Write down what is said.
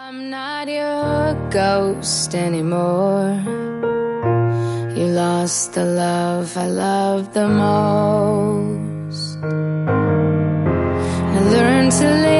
I'm not your ghost anymore. You lost the love I loved the most. I learned to live